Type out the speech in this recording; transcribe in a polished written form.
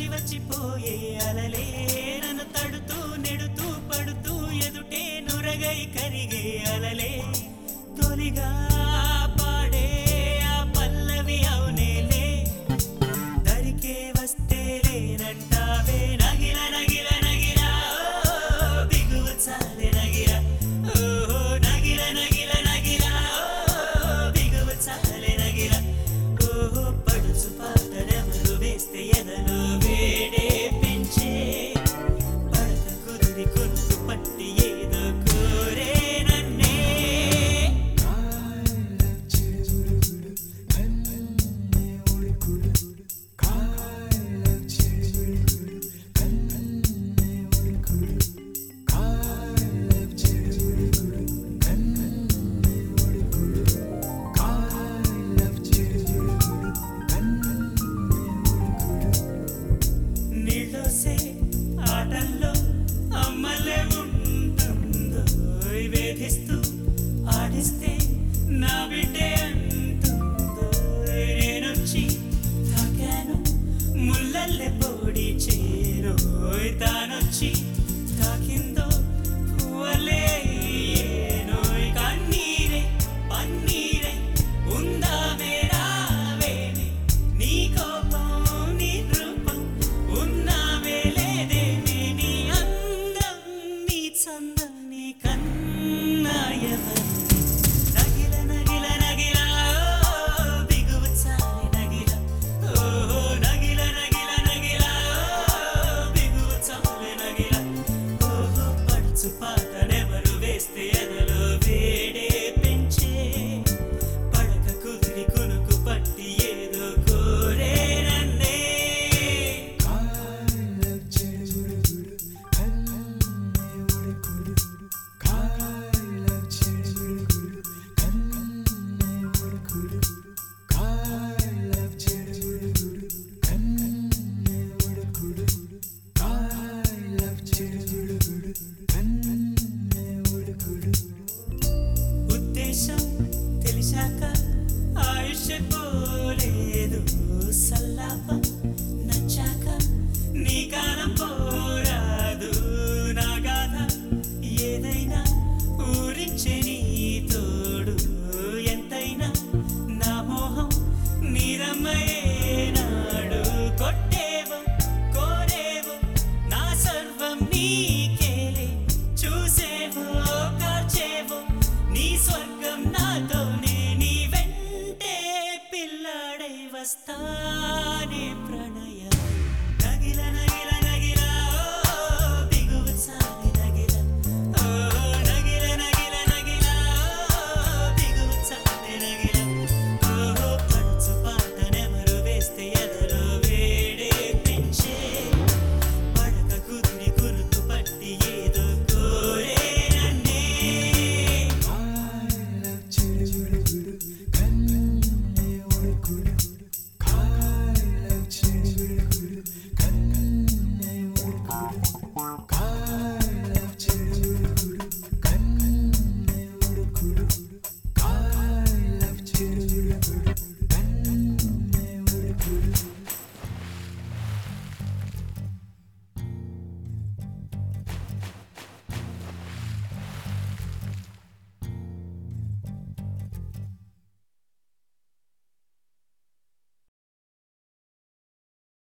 వచ్చి వచ్చిపోయే అలలే నన్ను తడుతూ నెడుతూ పడుతూ ఎదుటే నురగై కరిగే అలలే తొలిగా పాడే ఆ పల్లవి అవునేలే దరికే వస్తే లేనంటావే నగిల నగిల నగిల బిగువు చాలే నగిల ఓహో నగిల నగిల నగిల బిగువు చాలే నగిల ఓహో పడుచు పాటలెవరు వేస్తే ఎదలో వేడే పెంచే పడత కుదిరి కొనుకు పట్టి ఏదో కోరే నన్నే నీళ్ళోసే ఆటల్లో అమ్మలే ఉంటుందో వేధిస్తూ ఆడిస్తే నా బిడ్డే అంటుందో నేనొచ్చి తాకాను ముల్లల్లే పొడి చేరోయ్ తానొచ్చి తాకిందో పువ్వలే ఏనోయ్ కన్నీరే పన్నీరే ఉందామే రావేనే నీ కోపం నీ రూపం ఉన్నావే లేదేమే నీ అందం నీ చందం నీ కన్నాయవరు నగిల నగిల నగిల బిగువు చాలి నగిల ఓహో నగిల నగిల నగిల బిగువు చాలి నగిల ఓహో పడుచు పాటలెవరు వేస్తే ఎదలో వేడే పెంచే పడక కుదిరి కొనుకు పట్టి ఏదో కోరే నన్నే ఉద్దేశం తెలిసాక ఆయుష్ పోలేదు సల్లాపం నచ్చాక నీ కాలం పోరాదు నా గాథ ఏదైనా ఊరించే నీ తోడు ఎంతైనా నా మోహం నీరమ్మయేనాడు కొట్టేవో కోరేవో నా సర్వం నీకేలే చూసేవో కార్చేవో నీ స్వర్గం నాతోనే నీ వెంటే పిల్లాడై వస్తా